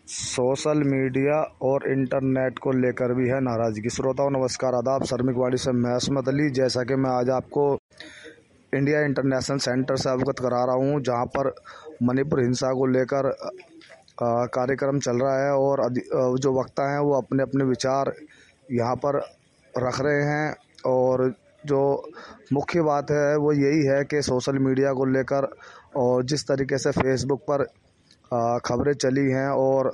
Social media और internet को लेकर भी है नाराज़गी। श्रोताओं नमस्कार, आदाब। शर्मिक वाणी से मैं असमत अली। जैसा कि मैं आज आपको इंडिया इंटरनेशनल सेंटर से अवगत करा रहा हूँ, जहाँ पर मणिपुर हिंसा को लेकर कार्यक्रम चल रहा है और जो वक्ता हैं वो अपने अपने विचार यहाँ पर रख रहे हैं। और जो मुख्य बात है वो यही है कि सोशल मीडिया को लेकर और जिस तरीके से फेसबुक पर खबरें चली हैं और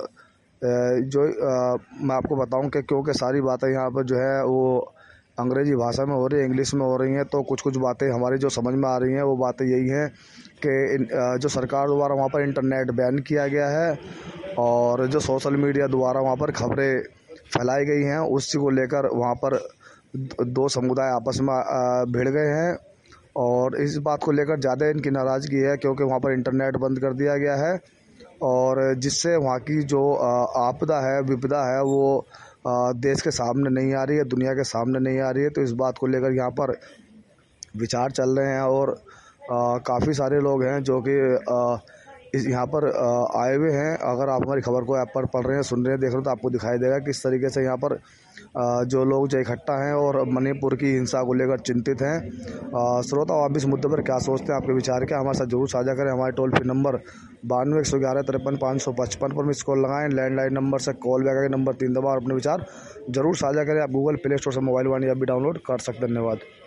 मैं आपको बताऊं कि क्योंकि सारी बातें यहाँ पर जो है वो अंग्रेज़ी भाषा में हो रही है, इंग्लिश में हो रही हैं, तो कुछ बातें हमारी जो समझ में आ रही हैं वो बातें यही हैं कि जो सरकार द्वारा वहाँ पर इंटरनेट बैन किया गया है और जो सोशल मीडिया द्वारा वहाँ पर खबरें फैलाई गई हैं, उसी को लेकर वहाँ पर दो समुदाय आपस में भिड़ गए हैं। और इस बात को लेकर ज़्यादा इनकी नाराज़गी है क्योंकि वहाँ पर इंटरनेट बंद कर दिया गया है और जिससे वहाँ की जो आपदा है, विपदा है, वो देश के सामने नहीं आ रही है, दुनिया के सामने नहीं आ रही है। तो इस बात को लेकर यहाँ पर विचार चल रहे हैं और काफ़ी सारे लोग हैं जो कि इस यहाँ पर आए हुए हैं। अगर आप हमारी खबर को ऐप पर पढ़ रहे हैं, सुन रहे हैं, देख रहे हैं, तो आपको दिखाई देगा किस तरीके से यहाँ पर जो लोग जो इकट्ठा हैं और मणिपुर की हिंसा को लेकर चिंतित हैं। श्रोता, आप इस मुद्दे पर क्या सोचते हैं, आपके विचार क्या, हमारे साथ जरूर साझा करें। हमारे टोल फ्री नंबर 92 111 53 555 पर मिस कॉल लगाएं। लैंडलाइन नंबर से कॉल बैक नंबर 3 दबा और अपने विचार जरूर साझा करें। आप गूगल प्ले स्टोर से मोबाइल वाणी ऐप भी डाउनलोड कर सकते हैं। धन्यवाद।